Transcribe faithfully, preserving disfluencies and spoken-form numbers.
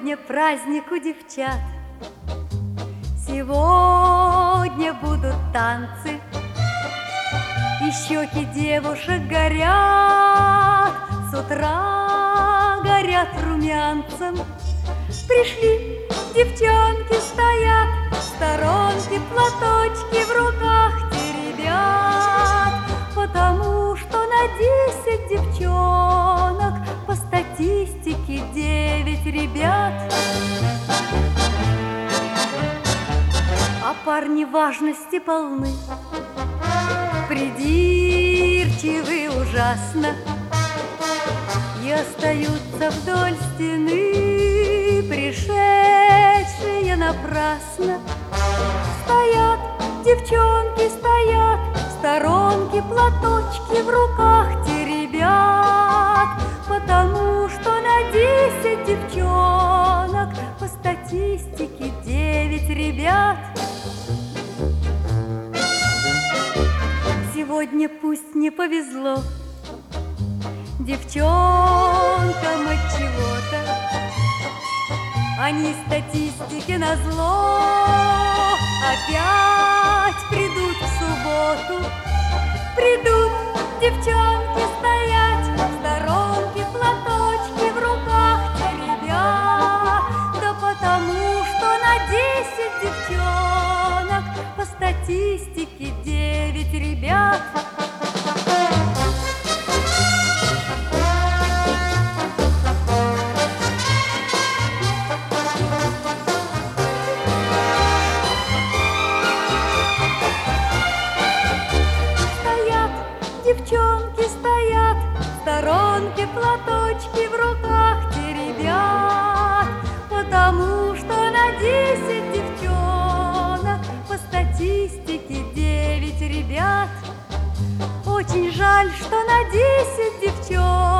Сегодня праздник у девчат, сегодня будут танцы, и щеки девушек горят, с утра горят румянцем. Пришли девчонки, стоят в сторонке, платочки в руках теребят, потому что на десять девчонок по статистике девять ребят. А парни важности полны, придирчивы ужасно, и остаются вдоль стены, пришедшие напрасно. Стоят девчонки, стоят в сторонке, платочки в руках теребят, потому что на десять девчонок по статистике девять ребят. Сегодня пусть не повезло девчонкам от чего-то, они статистике назло опять придут в субботу. Придут девчонки стоять в сторонке, платочки в руках теребят, да потому что на десять девчонок по статистике девять ребят. Девчонки стоят в сторонке, платочки в руках теребят, потому что на десять девчонок по статистике девять ребят. Очень жаль, что на десять девчонок